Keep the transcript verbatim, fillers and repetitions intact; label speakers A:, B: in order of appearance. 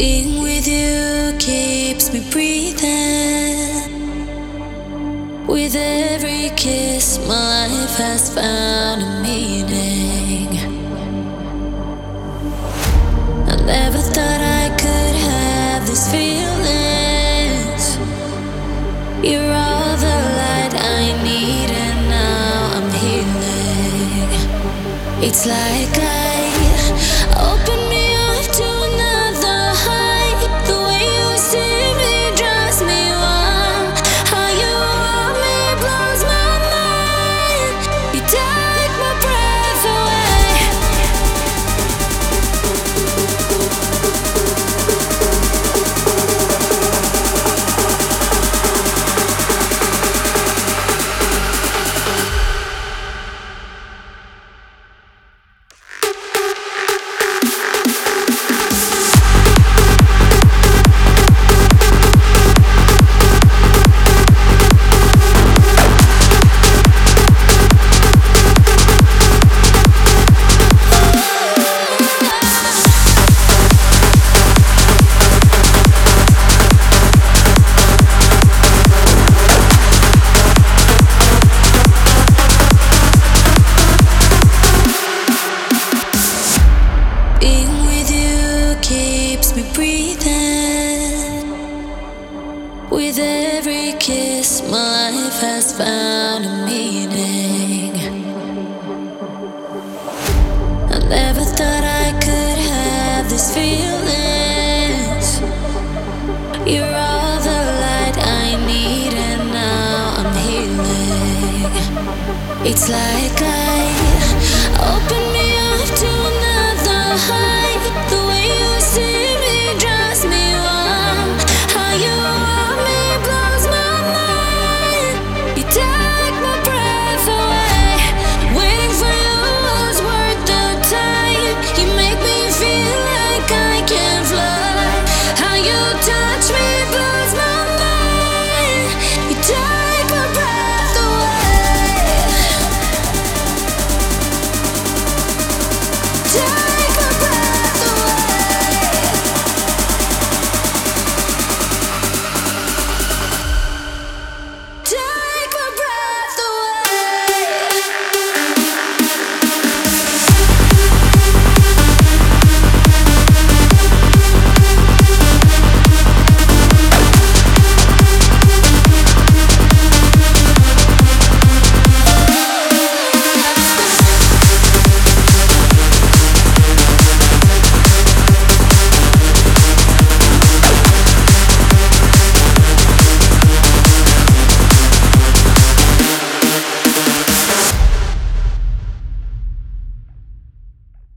A: Being with you keeps me breathing. With every kiss, my life has found a meaning. I never thought I could have these feelings. You're all the light I need, and now I'm healing. It's like I open me up to another height. The way you see me drives me wild. How you hold me blows my mind. You take my breath away. Being with you keeps me breathing. With every kiss, my life has found a meaning. I never thought I could have these feelings. You're all the light I need, and now I'm healing. It's like I